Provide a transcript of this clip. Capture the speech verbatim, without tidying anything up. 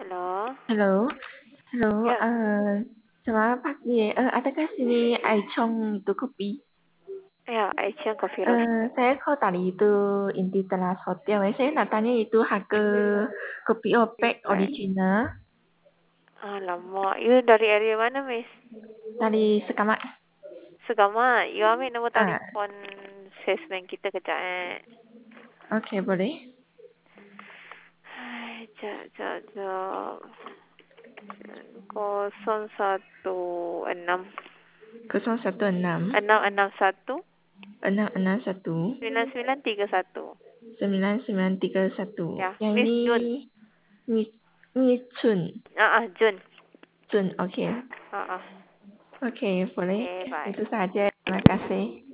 Halo. Halo, halo, Ya, eee, selamat pagi, eee, adakah sini Aichong itu kopi? ya, Aisyah Coffee Roast. Eee, saya call dari itu Inti Teras Hotel, eh, saya nak tanya itu harga kopi Opek Feedback. original Alamak, you dari area mana, Miss? dari Sekamat. Segama, you ambil nombor Ah, telefon salesman kita kejap, eh. okey boleh. Hai, jap, jap, jap. Kosong satu enam. kosong satu enam Enam enam satu. enam enam satu Sembilan sembilan tiga satu. sembilan sembilan tiga satu. Ya, Yang Miss ini Jun. Mi Mi Chun, Ah, ah, Jun. Chun, okey. Ah, ah. Okey, boleh. Okay, bye. Itu saja. Terima kasih.